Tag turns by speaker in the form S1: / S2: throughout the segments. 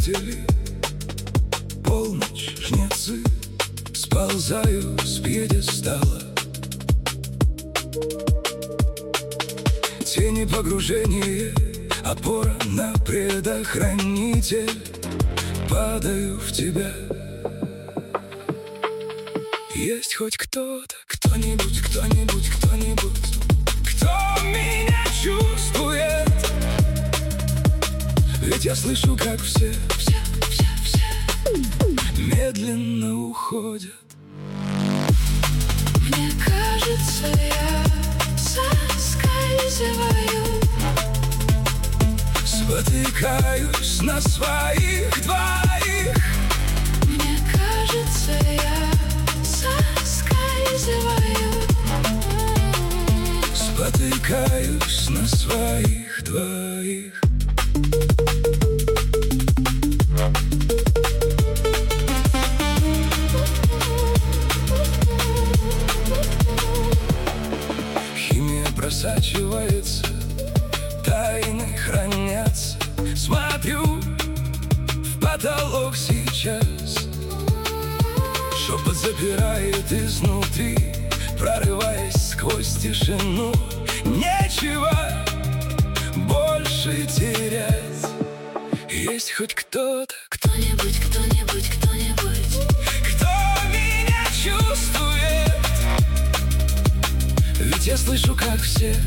S1: предатели, полночь, жнецы, сползаю с пьедестала. Тени погружения, опора на предохранитель. Падаю в тебя. Есть хоть кто-то, кто-нибудь, кто-нибудь, кто-нибудь, кто меня чувствует? Ведь я слышу, как все медленно уходят.
S2: Мне кажется, я соскальзываю,
S1: спотыкаюсь на своих двоих.
S2: мне кажется, я соскальзываю,
S1: спотыкаюсь на своих двоих. Химия просачивается, тайны хранятся. Смотрю в потолок сейчас. Шепот запирает изнутри, прорываясь сквозь тишину. Нечего больше терять. Есть хоть кто-то,
S2: кто-нибудь, кто-нибудь, кто-нибудь,
S1: кто меня чувствует. Ведь я слышу, как все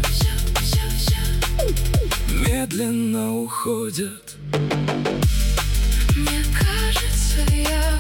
S1: медленно уходят.
S2: мне кажется, я